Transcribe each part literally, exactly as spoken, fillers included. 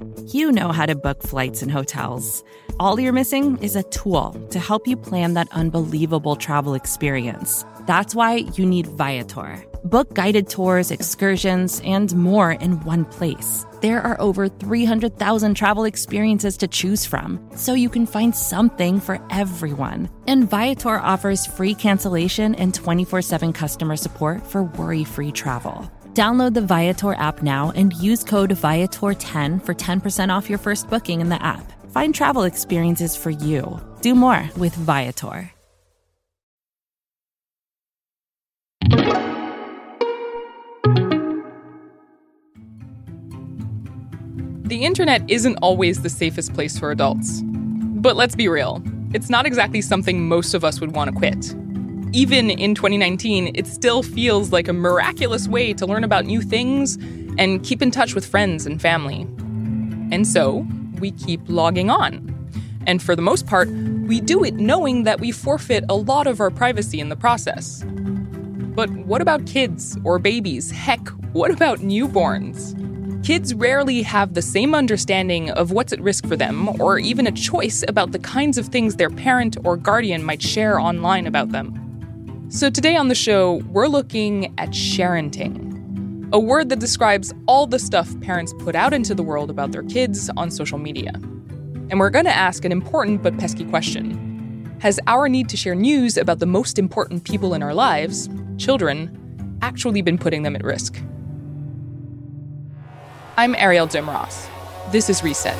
You know how to book flights and hotels. All you're missing is a tool to help you plan that unbelievable travel experience. That's why you need Viator. Book guided tours, excursions, and more in one place. There are over three hundred thousand travel experiences to choose from, so you can find something for everyone. And Viator offers free cancellation and twenty-four seven customer support for worry-free travel. Download the Viator app now and use code Viator ten for ten percent off your first booking in the app. Find travel experiences for you. Do more with Viator. The internet isn't always the safest place for adults. But let's be real, it's not exactly something most of us would want to quit. Even in twenty nineteen, it still feels like a miraculous way to learn about new things and keep in touch with friends and family. And so, we keep logging on. And for the most part, we do it knowing that we forfeit a lot of our privacy in the process. But what about kids or babies? Heck, what about newborns? Kids rarely have the same understanding of what's at risk for them, or even a choice about the kinds of things their parent or guardian might share online about them. So today on the show, we're looking at sharenting, a word that describes all the stuff parents put out into the world about their kids on social media. And we're going to ask an important but pesky question. Has our need to share news about the most important people in our lives, children, actually been putting them at risk? I'm Ariel Demross. This is Reset.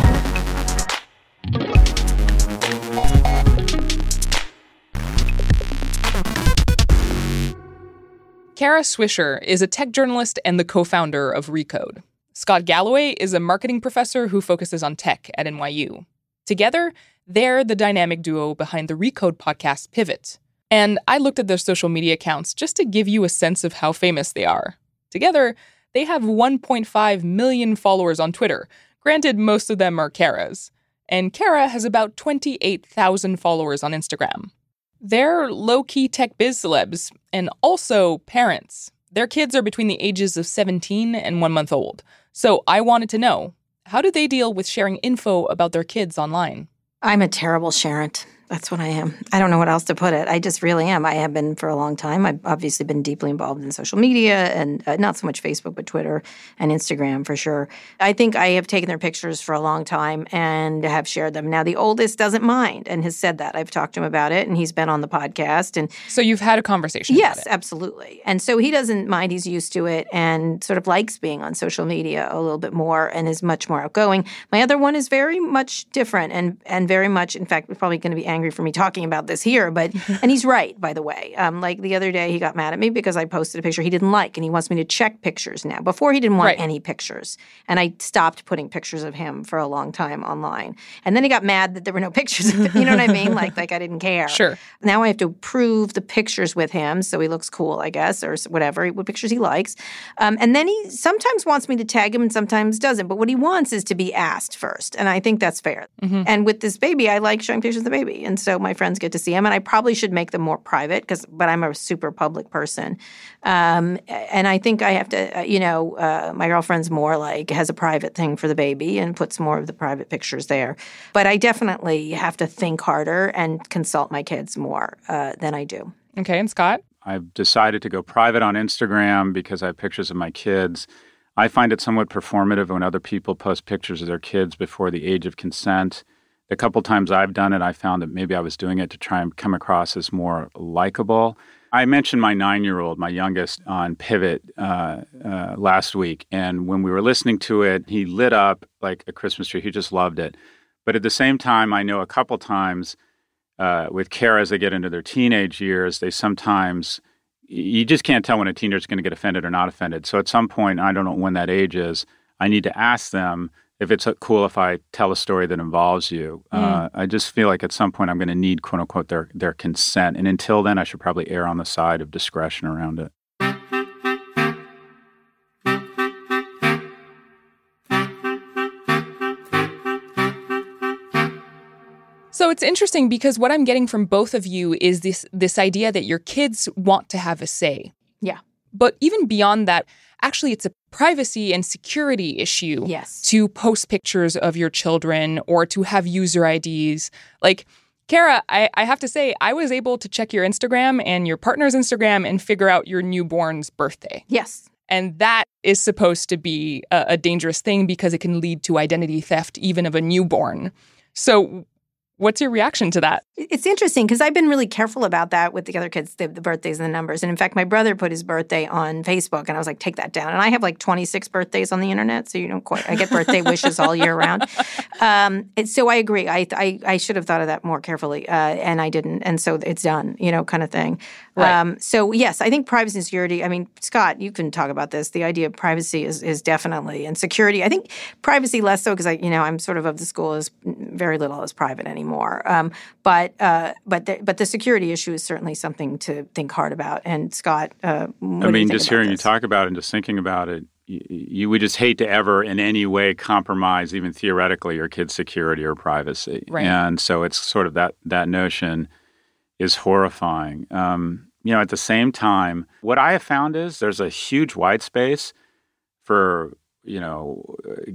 Kara Swisher is a tech journalist and the co-founder of Recode. Scott Galloway is a marketing professor who focuses on tech at N Y U. Together, they're the dynamic duo behind the Recode podcast Pivot. And I looked at their social media accounts just to give you a sense of how famous they are. Together, they have one point five million followers on Twitter. Granted, most of them are Kara's. And Kara has about twenty-eight thousand followers on Instagram. They're low-key tech biz celebs, and also parents. Their kids are between the ages of seventeen and one month old. So I wanted to know, how do they deal with sharing info about their kids online? I'm a terrible sharent. That's what I am. I don't know what else to put it. I just really am. I have been for a long time. I've obviously been deeply involved in social media and uh, not so much Facebook, but Twitter and Instagram for sure. I think I have taken their pictures for a long time and have shared them. Now, the oldest doesn't mind and has said that. I've talked to him about it, and he's been on the podcast. And so you've had a conversation yes, about it? Yes, absolutely. And so he doesn't mind. He's used to it and sort of likes being on social media a little bit more and is much more outgoing. My other one is very much different and, and very much, in fact, we're probably going to be angry for me talking about this here, but and he's right, by the way. Um, like the other day, he got mad at me because I posted a picture he didn't like, and he wants me to check pictures now. Before, he didn't want right. any pictures, and I stopped putting pictures of him for a long time online. And then he got mad that there were no pictures of him. You know what I mean? Like, like I didn't care. Sure. Now I have to prove the pictures with him, so he looks cool, I guess, or whatever, what pictures he likes. Um, and then he sometimes wants me to tag him and sometimes doesn't. But what he wants is to be asked first, and I think that's fair. Mm-hmm. And with this baby, I like showing pictures of the baby, and so my friends get to see him, and I probably should make them more private because, but I'm a super public person, um, and I think I have to, uh, you know, uh, my girlfriend's more like has a private thing for the baby and puts more of the private pictures there. But I definitely have to think harder and consult my kids more uh, than I do. Okay, and Scott? I've decided to go private on Instagram because I have pictures of my kids. I find it somewhat performative when other people post pictures of their kids before the age of consent. The couple times I've done it, I found that maybe I was doing it to try and come across as more likable. I mentioned my nine-year-old, my youngest, on Pivot uh, uh, last week. And when we were listening to it, he lit up like a Christmas tree. He just loved it. But at the same time, I know a couple times uh, with Kara, as they get into their teenage years, they sometimes, you just can't tell when a teenager is going to get offended or not offended. So at some point, I don't know when that age is, I need to ask them if it's cool if I tell a story that involves you. Mm. Uh, I just feel like at some point I'm going to need, quote unquote, their their consent. And until then, I should probably err on the side of discretion around it. So it's interesting because what I'm getting from both of you is this this idea that your kids want to have a say. Yeah. But even beyond that, actually, it's a privacy and security issue yes. to post pictures of your children or to have user I Ds. Like, Kara, I, I have to say, I was able to check your Instagram and your partner's Instagram and figure out your newborn's birthday. Yes. And that is supposed to be a, a dangerous thing because it can lead to identity theft even of a newborn. So what's your reaction to that? It's interesting because I've been really careful about that with the other kids, the, the birthdays and the numbers. And in fact, my brother put his birthday on Facebook and I was like, take that down. And I have like twenty-six birthdays on the internet. So you don't quite, I get birthday wishes all year round. Um, and so I agree. I, I I should have thought of that more carefully uh, and I didn't. And so it's done, you know, kind of thing. Right. Um, so yes, I think privacy and security, I mean, Scott, you can talk about this. The idea of privacy is, is definitely, and security, I think privacy less so because I, you know, I'm sort of of the school as very little is private anymore. Um, but uh, but the, but the security issue is certainly something to think hard about. And Scott, uh, what I do you mean, think just about hearing this? you talk about it and just thinking about it, you, you would just hate to ever in any way compromise, even theoretically, your kid's security or privacy. Right. And so it's sort of that that notion is horrifying. Um, you know, at the same time, what I have found is there's a huge white space for, you know,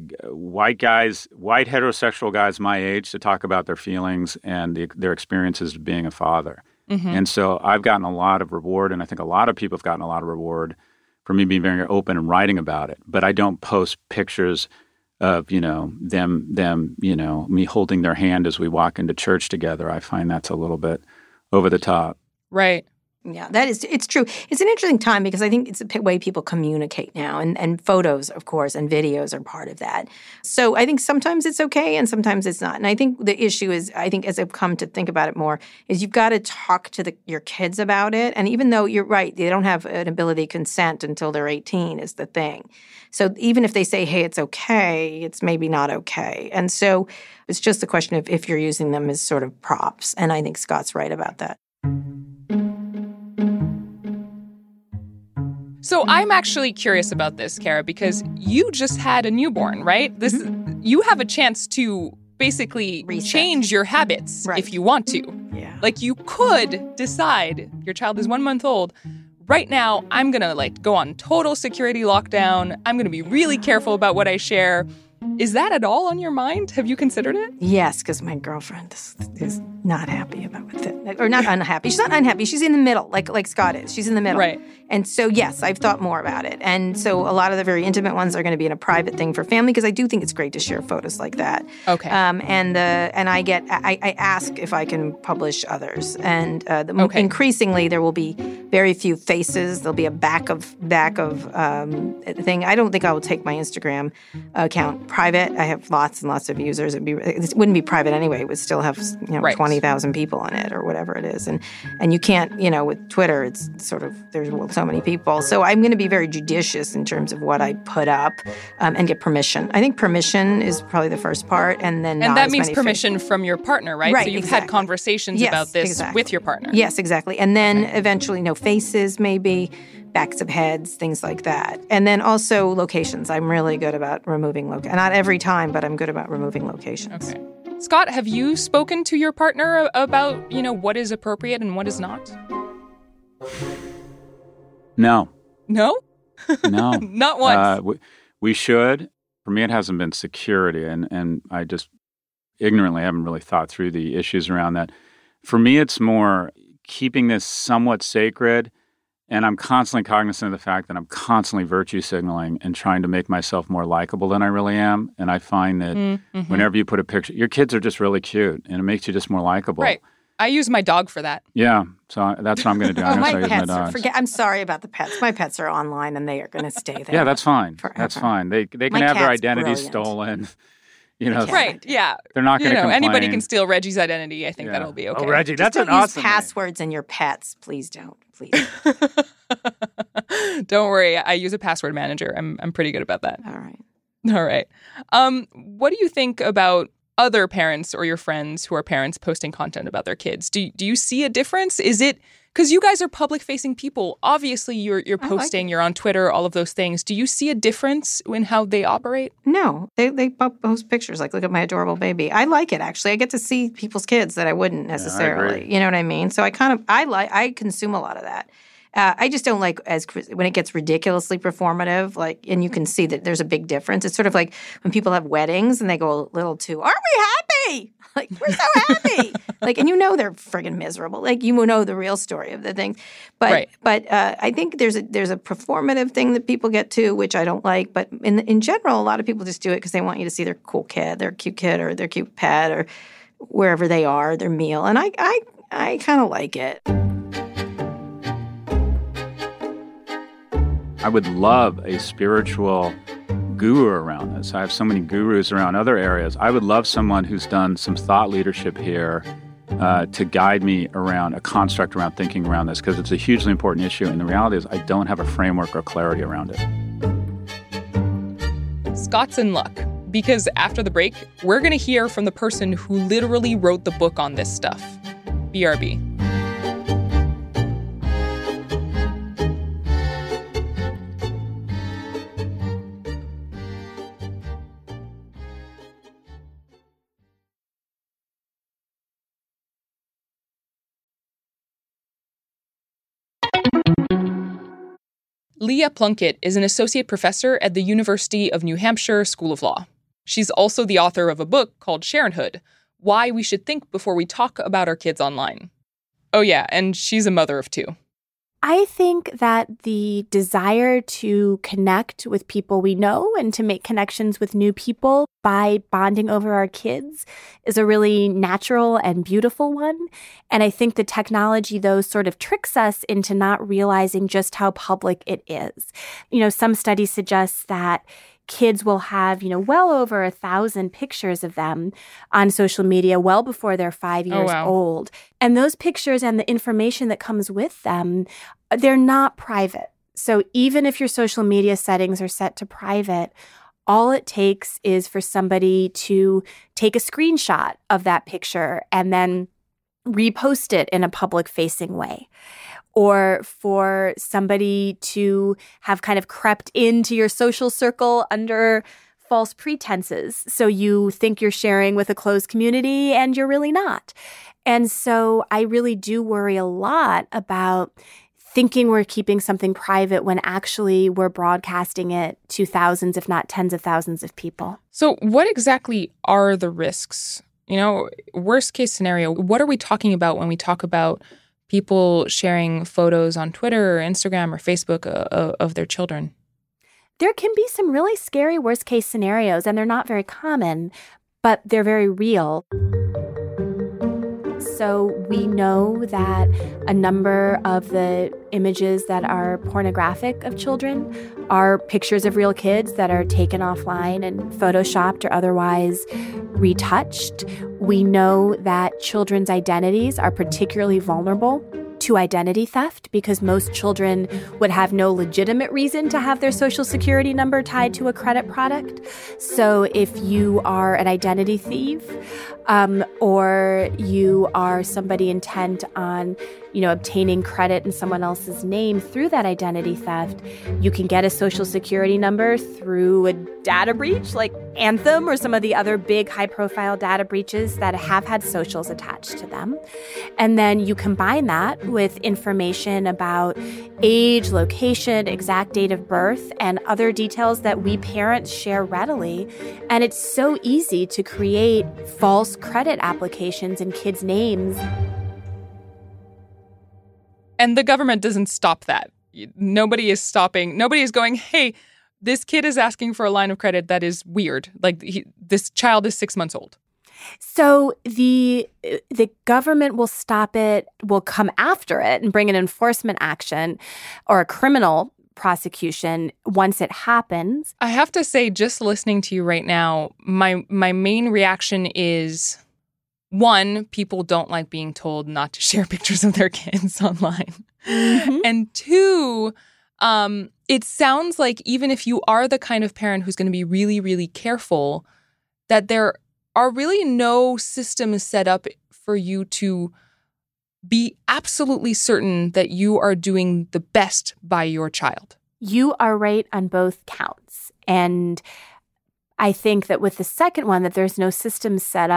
white guys, white heterosexual guys my age to talk about their feelings and the, their experiences of being a father. Mm-hmm. And so I've gotten a lot of reward, and I think a lot of people have gotten a lot of reward for me being very open and writing about it. But I don't post pictures of, you know, them, them, you know, me holding their hand as we walk into church together. I find that's a little bit over the top. Right. Yeah, that is, it's true. It's an interesting time because I think it's a p- way people communicate now. And, and photos, of course, and videos are part of that. So I think sometimes it's okay and sometimes it's not. And I think the issue is, I think as I've come to think about it more, is you've got to talk to the, your kids about it. And even though you're right, they don't have an ability to consent until they're eighteen is the thing. So even if they say, hey, it's okay, it's maybe not okay. And so it's just a question of if you're using them as sort of props. And I think Scott's right about that. So I'm actually curious about this, Kara, because you just had a newborn, right? This Mm-hmm. you have a chance to basically Reset. change your habits Right. if you want to. Yeah. Like you could decide your child is one month old. Right now, I'm going to like go on total security lockdown. I'm going to be really careful about what I share. Is that at all on your mind? Have you considered it? Yes, because my girlfriend is, is not happy about it. Or not unhappy. She's not unhappy. She's in the middle, like like Scott is. She's in the middle. Right. And so, yes, I've thought more about it. And so a lot of the very intimate ones are going to be in a private thing for family because I do think it's great to share photos like that. Okay. Um, and the and I get I, I ask if I can publish others. And uh, the, Okay. increasingly there will be very few faces. There'll be a back of back of um, thing. I don't think I will take my Instagram account private. I have lots and lots of users. It'd be, it wouldn't be private anyway. It would still have you know Right. twenty thousand people on it or whatever it is. And and you can't, you know, with Twitter, it's sort of, there's so many people. So I'm going to be very judicious in terms of what I put up um, and get permission. I think permission is probably the first part. And then And not that as means many permission from your partner, right? Right, So you've exactly. had conversations Yes, about this exactly. with your partner. Yes, exactly. And then eventually, no faces, maybe backs of heads, things like that. And then also locations. I'm really good about removing locations. Not every time, but I'm good about removing locations. Okay. Scott, have you spoken to your partner about, you know, what is appropriate and what is not? No, No? no. Not once. Uh, we, we should. For me, it hasn't been security, and, and I just ignorantly haven't really thought through the issues around that. For me, it's more keeping this somewhat sacred, and I'm constantly cognizant of the fact that I'm constantly virtue signaling and trying to make myself more likable than I really am. And I find that Mm-hmm. whenever you put a picture, your kids are just really cute, and it makes you just more likable. Right. I use my dog for that. Yeah. So I- that's what I'm going to do. I'm Oh, going to my start using my pets are, dogs. forget, I'm sorry about the pets. My pets are online and they are going to stay there. Yeah, that's fine. Forever. That's fine. They they My can have their cat's identity brilliant. stolen. You know, cat. Right. Yeah. they're not You going to know, complain. anybody can steal Reggie's identity. I think Yeah. that'll be okay. Oh, Reggie, Just that's don't an use awesome name. passwords in your pets. Please don't. Please. Don't worry. I use a password manager. I'm I'm pretty good about that. All right. All right. Um, what do you think about other parents or your friends who are parents posting content about their kids? Do do you see a difference? Is it because you guys are public facing people? Obviously, you're you're I like posting, you're on Twitter, all of those things. Do you see a difference in how they operate? No, they they po- post pictures like, look at my adorable baby. I like it actually. I get to see people's kids that I wouldn't necessarily. agree. You know what I mean? So I kind of I like I consume a lot of that. Uh, I just don't like as when it gets ridiculously performative, like, and you can see that there's a big difference. It's sort of like when people have weddings and they go a little too, aren't we happy? Like, we're so happy. Like, and you know they're friggin' miserable. Like, you know the real story of the thing. But right. but uh, I think there's a there's a performative thing that people get to, which I don't like. But in in general, a lot of people just do it because they want you to see their cool kid, their cute kid, or their cute pet, or wherever they are, their meal. And I I I kind of like it. I would love a spiritual guru around this. I have so many gurus around other areas. I would love someone who's done some thought leadership here uh, to guide me around a construct around thinking around this, because it's a hugely important issue. And the reality is I don't have a framework or clarity around it. Scott's in luck, because after the break, we're going to hear from the person who literally wrote the book on this stuff. B R B. Leah Plunkett is an associate professor at the University of New Hampshire School of Law. She's also the author of a book called Sharonhood, Why We Should Think Before We Talk About Our Kids Online. Oh yeah, and she's a mother of two. I think that the desire to connect with people we know and to make connections with new people by bonding over our kids is a really natural and beautiful one. And I think the technology, though, sort of tricks us into not realizing just how public it is. You know, some studies suggest that kids will have, you know, well over a thousand pictures of them on social media well before they're five years oh, wow. old. And those pictures and the information that comes with them, they're not private. So even if your social media settings are set to private, all it takes is for somebody to take a screenshot of that picture and then repost it in a public-facing way. Or for somebody to have kind of crept into your social circle under false pretenses. So you think you're sharing with a closed community and you're really not. And so I really do worry a lot about thinking we're keeping something private when actually we're broadcasting it to thousands, if not tens of thousands of people. So what exactly are the risks? You know, worst case scenario, what are we talking about when we talk about people sharing photos on Twitter or Instagram or Facebook uh, of their children? There can be some really scary worst case scenarios, and they're not very common, but they're very real. So we know that a number of the images that are pornographic of children are pictures of real kids that are taken offline and photoshopped or otherwise retouched. We know that children's identities are particularly vulnerable to identity theft because most children would have no legitimate reason to have their social security number tied to a credit product. So if you are an identity thief um, or you are somebody intent on, you know, obtaining credit in someone else's name through that identity theft, you can get a social security number through a data breach like Anthem or some of the other big high-profile data breaches that have had socials attached to them. And then you combine that with information about age, location, exact date of birth, and other details that we parents share readily. And it's so easy to create false credit applications in kids' names. And the government doesn't stop that. Nobody is stopping. Nobody is going, hey, this kid is asking for a line of credit that is weird. Like, he, this child is six months old. So the the government will stop it, will come after it and bring an enforcement action or a criminal prosecution once it happens. I have to say, just listening to you right now, my my main reaction is, one, people don't like being told not to share pictures of their kids online. Mm-hmm. And two, um, it sounds like even if you are the kind of parent who's going to be really, really careful, that there are really no systems set up for you to be absolutely certain that you are doing the best by your child. You are right on both counts. And I think that with the second one, that there's no systems set up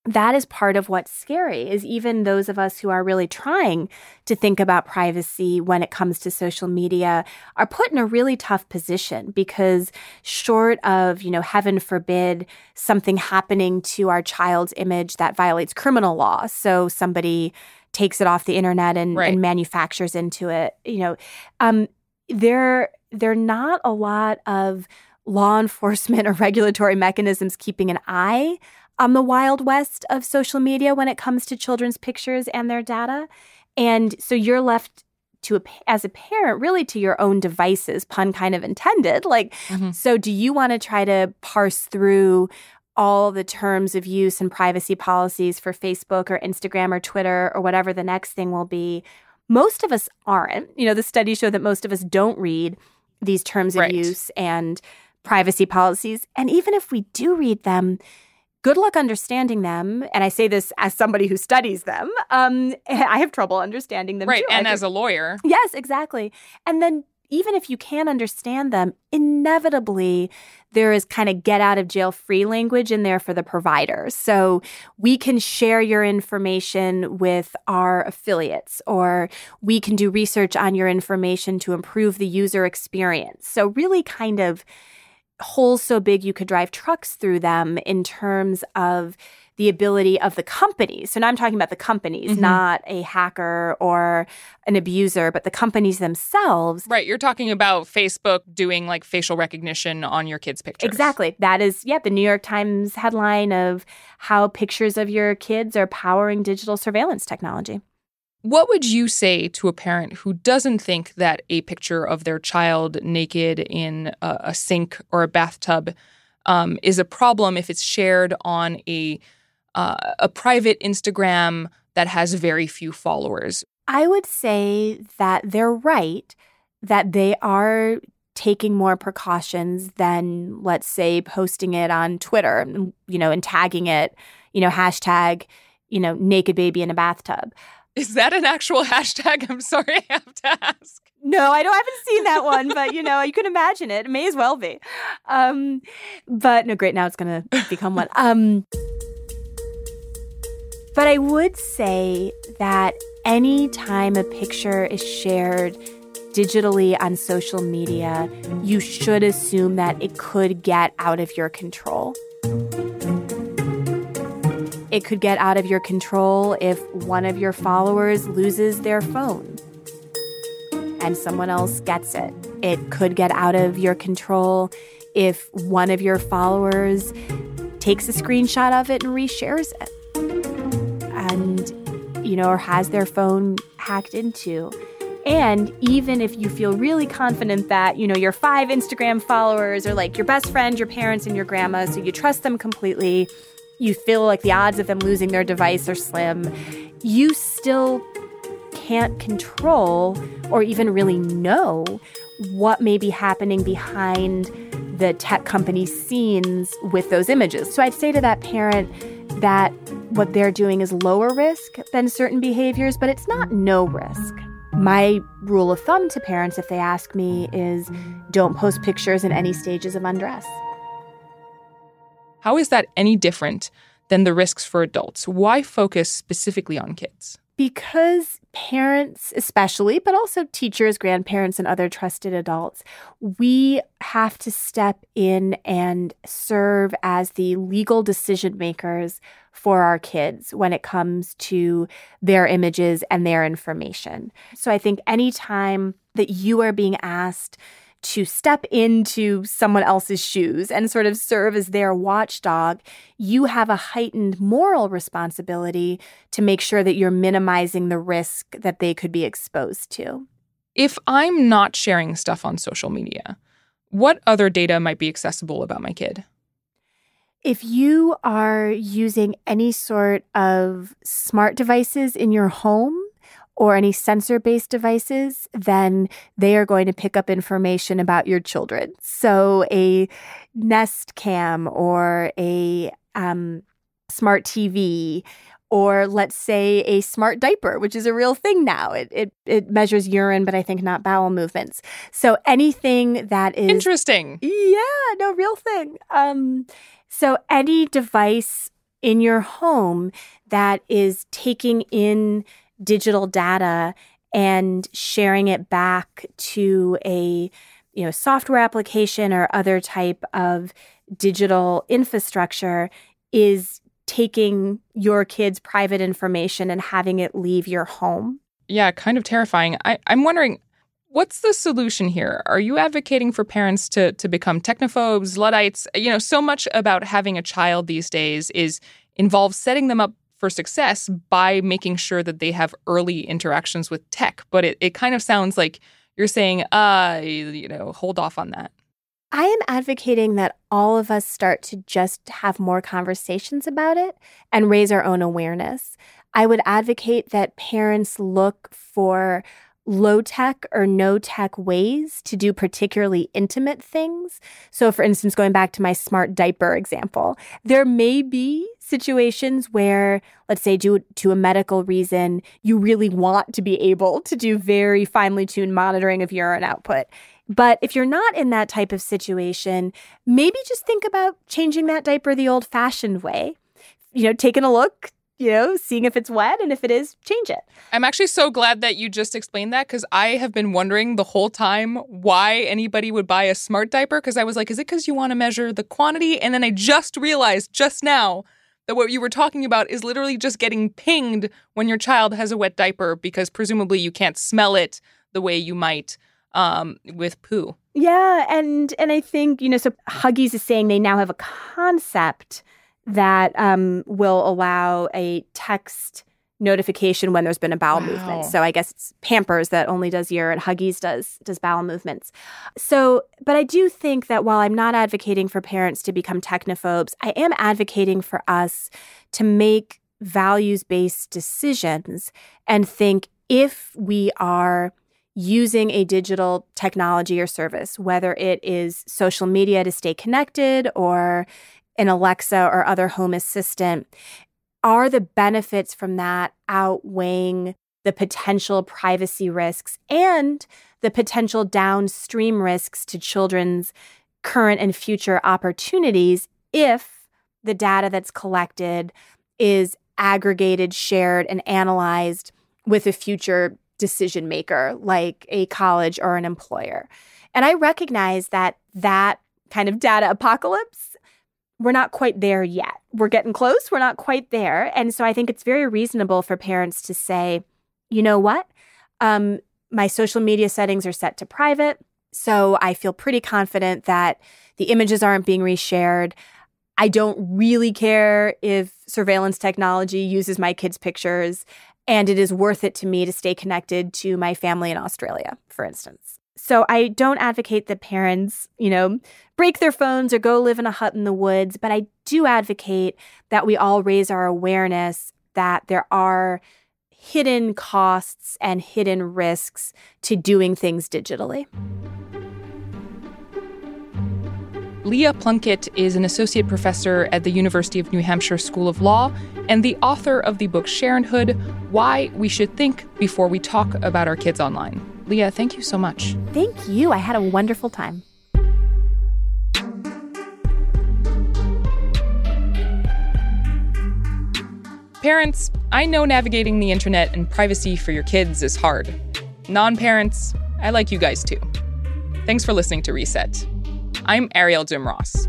that is part of what's scary, is even those of us who are really trying to think about privacy when it comes to social media are put in a really tough position, because short of, you know, heaven forbid, something happening to our child's image that violates criminal law, so somebody takes it off the internet and, right. and manufactures into it, you know, um, there, there are not a lot of law enforcement or regulatory mechanisms keeping an eye on the Wild West of social media when it comes to children's pictures and their data. And so you're left to, a, as a parent, really to your own devices, pun kind of intended. Like, mm-hmm. So do you want to try to parse through all the terms of use and privacy policies for Facebook or Instagram or Twitter or whatever the next thing will be? Most of us aren't. You know, the studies show that most of us don't read these terms right. of use and privacy policies. And even if we do read them, good luck understanding them. And I say this as somebody who studies them. Um, I have trouble understanding them, right, too. and I as a lawyer. Yes, exactly. And then even if you can understand them, inevitably there is kind of get out of jail free language in there for the provider. So we can share your information with our affiliates, or we can do research on your information to improve the user experience. So really kind of holes so big you could drive trucks through them in terms of the ability of the companies. So now I'm talking about the companies, mm-hmm. not a hacker or an abuser, but the companies themselves. Right. You're talking about Facebook doing like facial recognition on your kids' pictures. Exactly. That is, yeah, the New York Times headline of how pictures of your kids are powering digital surveillance technology. What would you say to a parent who doesn't think that a picture of their child naked in a, a sink or a bathtub um, is a problem if it's shared on a uh, a private Instagram that has very few followers? I would say that they're right, that they are taking more precautions than, let's say, posting it on Twitter, you know, and tagging it, you know, hashtag, you know, naked baby in a bathtub. Is that an actual hashtag? I'm sorry, I have to ask. No, I don't. I haven't seen that one, but you know, you can imagine it. It may as well be. Um, but no, great. Now it's going to become one. Um, but I would say that any time a picture is shared digitally on social media, you should assume that it could get out of your control. It could get out of your control if one of your followers loses their phone and someone else gets it. It could get out of your control if one of your followers takes a screenshot of it and reshares it. And, you know, or has their phone hacked into. And even if you feel really confident that, you know, your five Instagram followers are like your best friend, your parents, and your grandma, so you trust them completely, you feel like the odds of them losing their device are slim, you still can't control or even really know what may be happening behind the tech company scenes with those images. So I'd say to that parent that what they're doing is lower risk than certain behaviors, but it's not no risk. My rule of thumb to parents, if they ask me, is don't post pictures in any stages of undress. How is that any different than the risks for adults? Why focus specifically on kids? Because parents especially, but also teachers, grandparents, and other trusted adults, we have to step in and serve as the legal decision makers for our kids when it comes to their images and their information. So I think anytime that you are being asked to step into someone else's shoes and sort of serve as their watchdog, you have a heightened moral responsibility to make sure that you're minimizing the risk that they could be exposed to. If I'm not sharing stuff on social media, what other data might be accessible about my kid? If you are using any sort of smart devices in your home, or any sensor-based devices, then they are going to pick up information about your children. So a Nest Cam or a um, smart T V, or let's say a smart diaper, which is a real thing now. It, it it measures urine, but I think not bowel movements. So anything that is... Interesting. Yeah, no, real thing. Um, so any device in your home that is taking in digital data and sharing it back to a, you know, software application or other type of digital infrastructure is taking your kid's private information and having it leave your home. Yeah, kind of terrifying. I, I'm wondering, what's the solution here? Are you advocating for parents to to become technophobes, Luddites? You know, so much about having a child these days is involves setting them up for success by making sure that they have early interactions with tech. But it, it kind of sounds like you're saying, uh, you know, hold off on that. I am advocating that all of us start to just have more conversations about it and raise our own awareness. I would advocate that parents look for low-tech or no-tech ways to do particularly intimate things. So, for instance, going back to my smart diaper example, there may be situations where, let's say, due to a medical reason, you really want to be able to do very finely tuned monitoring of urine output. But if you're not in that type of situation, maybe just think about changing that diaper the old-fashioned way. You know, taking a look, you know, seeing if it's wet, and if it is, change it. I'm actually so glad that you just explained that, because I have been wondering the whole time why anybody would buy a smart diaper, because I was like, is it because you want to measure the quantity? And then I just realized just now that what you were talking about is literally just getting pinged when your child has a wet diaper, because presumably you can't smell it the way you might um, with poo. Yeah, and and I think, you know, so Huggies is saying they now have a concept that um, will allow a text notification when there's been a bowel wow. movement. So I guess it's Pampers that only does urine. Huggies does does bowel movements. So, but I do think that while I'm not advocating for parents to become technophobes, I am advocating for us to make values-based decisions and think if we are using a digital technology or service, whether it is social media to stay connected or an Alexa or other home assistant, are the benefits from that outweighing the potential privacy risks and the potential downstream risks to children's current and future opportunities if the data that's collected is aggregated, shared, and analyzed with a future decision maker like a college or an employer? And I recognize that that kind of data apocalypse, we're not quite there yet. We're getting close. We're not quite there. And so I think it's very reasonable for parents to say, you know what? Um, my social media settings are set to private, so I feel pretty confident that the images aren't being reshared. I don't really care if surveillance technology uses my kids' pictures, and it is worth it to me to stay connected to my family in Australia, for instance. So I don't advocate that parents, you know, break their phones or go live in a hut in the woods, but I do advocate that we all raise our awareness that there are hidden costs and hidden risks to doing things digitally. Leah Plunkett is an associate professor at the University of New Hampshire School of Law and the author of the book Sharenhood, Why We Should Think Before We Talk About Our Kids Online. Leah, thank you so much. Thank you. I had a wonderful time. Parents, I know navigating the internet and privacy for your kids is hard. Non-parents, I like you guys too. Thanks for listening to Reset. I'm Ariel Dimross.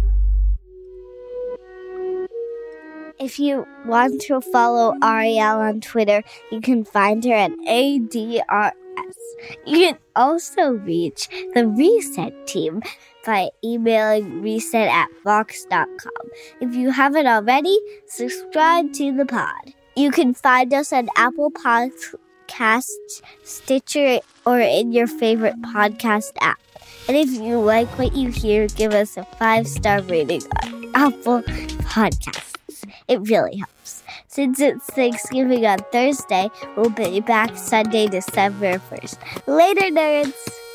If you want to follow Ariel on Twitter, you can find her at A D R S. You can also reach the Reset team by emailing reset at vox dot com. If you haven't already, subscribe to the pod. You can find us on Apple Podcasts, Stitcher, or in your favorite podcast app. And if you like what you hear, give us a five-star rating on Apple Podcasts. It really helps. Since it's Thanksgiving on Thursday, we'll be back Sunday, December first. Later, nerds!